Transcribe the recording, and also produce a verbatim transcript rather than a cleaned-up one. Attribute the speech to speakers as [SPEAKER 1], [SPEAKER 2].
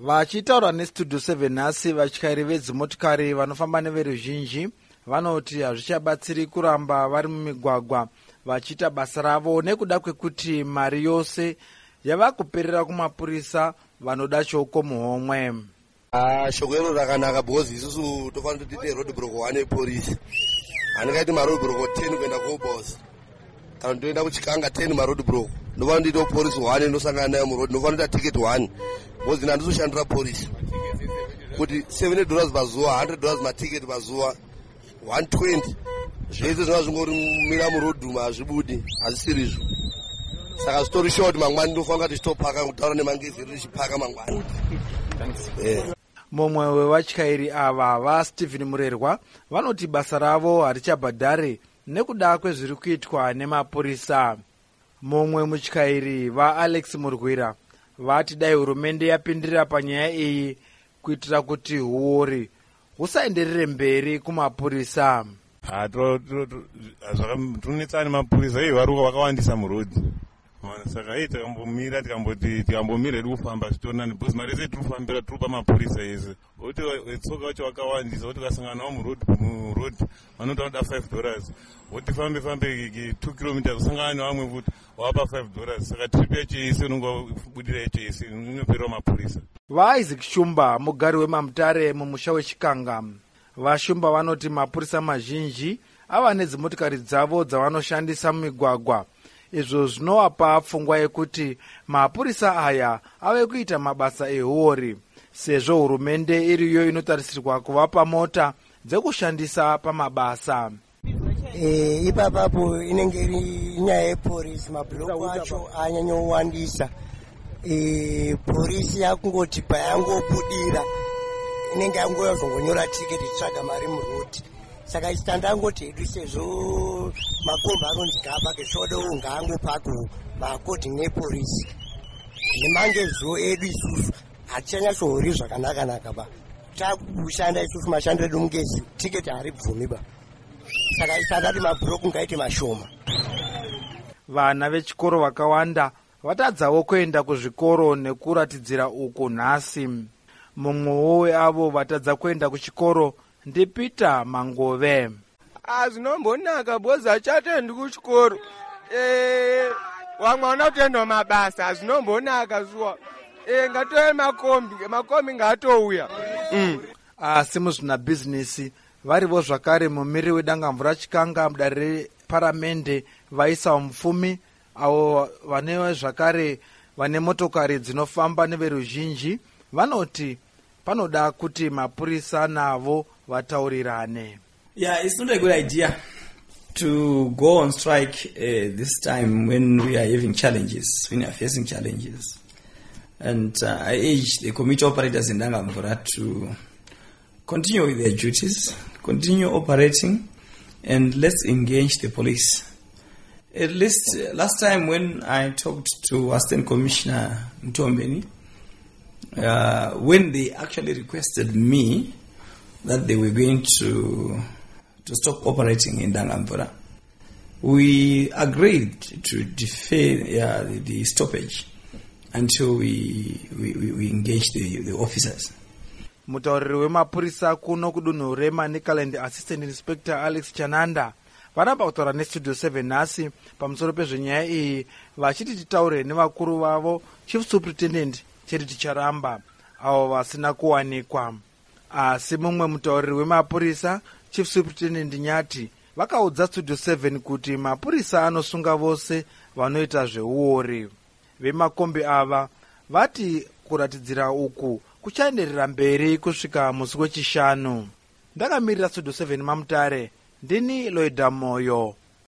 [SPEAKER 1] Vachitaura nestudio seven nhasi vatyairi vedzimotikari vanofamba neveruzhinji vanoti hazvichabatsiri kuramba vari mumigwagwa vachiita basa ravo nekuda kwekuti mari yose yava kuperera kumapurisa vanoda choko muhomwe.
[SPEAKER 2] Ah, shoko iro rakanaka because isusu tofanira tiite road block one yepolisi. Handingaiti ma road block ten kuenda kuboss. Kana toenda kuchikanga ten ma road block. Ndofanira tiite police one inosangana nayo mu road. Ndofanira ticket one. Because ina ndizoshandira police. Kuti seventy dollars pazuva, one hundred dollars ma ticket pazuva, one twenty. Zvese zvina zvingori mira mu road ma hazvibudi, hazvisiri izvo. Saka story short mangwani ndofanira tichitopaka kutaura nemangezi tichipaka mangwani. Yeah.
[SPEAKER 1] Mumwe wevatyairi ava vaStephen Murerwa vanoti basa ravo harichabhadhare nekuda kwezviri kuitwa nemapurisa. Mumwe mutyairi vaAlex Murwira vati dai hurumende yapindira panyaya iyi kuitira kuti huori husaenderere mberi kumapurisa.
[SPEAKER 3] Tunetsana mapurisa iyi vari vakawandisa murodhi. Saka hii tikambomira tikamboti tikambomira hedu kufamba zvitonani because mari yese tiri kufambira tiri pamapurisa ese oti tsoka wacho wakawandisa oti ukasanganawo muroad vanoti vanoda five dollars oti fambe fambe two kilometers usangana nevamwe futi wapa five dollars saka trip yacho yese unonge wabudira yacho yese inoperawo mapurisa.
[SPEAKER 1] VaIsaac Shumba mugari wemamutare mumusha wechikanga vaShumba vanoti mapurisa mazhinji ava nedzimotikari dzavo dzavanoshandisa mumigwagwa. Izvo zvinovapa pfungwa yekuti mapurisa aya ave kuita mabasa ehuori sezvo hurumende iriyo inotarisirwa kuvapa mota dzekushandisa pamabasa.
[SPEAKER 4] E, ipapapo inenge iri nyaya yepolisi mabhloko acho anyanyowandisa. E, polisi yakungoti payangobudira inenge yangoyazongonyora tiketi tsvaga mari muroti. Saka ichitandangoti hedu sezvo makomba anonzi gaba keshodo ngaangopako makoti nepolisi nemangezo edu isusu hatichanyatsohori zvakanaka-naka ba takushanda isusu mashandiro edu mungezi tiketi haribvumi ba saka isandati mabhuroku ngaiti mashoma.
[SPEAKER 1] Vana vechikoro vakawanda vatadzawo kuenda kuzvikoro nekuratidzira uku nhasi. Mumwewo weavo vatadza kuenda kuchikoro ndiPeter Mangove.
[SPEAKER 5] Azvinombonaka bozi achatendi kuchikoro. Eh, wamwana kutenda mabasa azvinombonaka zuwa. Eh, ngatoe makombi, makombi ngatouya. Mm.
[SPEAKER 1] Asi muzvina business varivo zvakare mumiri wedangamvura chikanga mudare reparamende vaisa mupfumi avo vane zvakare vane motokari dzinofamba neveruzhinji vanoti panoda kuti mapurisa navo vataurirane.
[SPEAKER 6] Yeah, it's not a good idea to go on strike uh, this time when we are having challenges, when we are facing challenges. And uh, I urge the committee operators in Dangamvura to continue with their duties, continue operating, and let's engage the police. At least uh, last time when I talked to Assistant Commissioner Mtombeni, uh, when they actually requested me that they were going to to stop operating in Dangamvura, we agreed to defer uh, the, the stoppage until we we, we engage the, the officers.
[SPEAKER 1] Mutauriri wemapurisa kuno kudunhu reManicaland Assistant Inspector Alex Chananda varamba kutaura nestudio seven nhasi pamusoro pezvenyaya iyi vachiti titaure nevakuru vavo Chief Superintendent cheti ticharamba avo vasina kuwanikwa. Asi mumwe mutauriri wemapurisa Chief Superintendent Nyati vakaudza studio seven kuti mapurisa anosunga vose vanoita zveuori. Vemakombi ava vati kuratidzira uku kuchaenderera mberi kusvika musi wechishanu. Ndakamirira studio seven mamutare ndini Loida Moyo.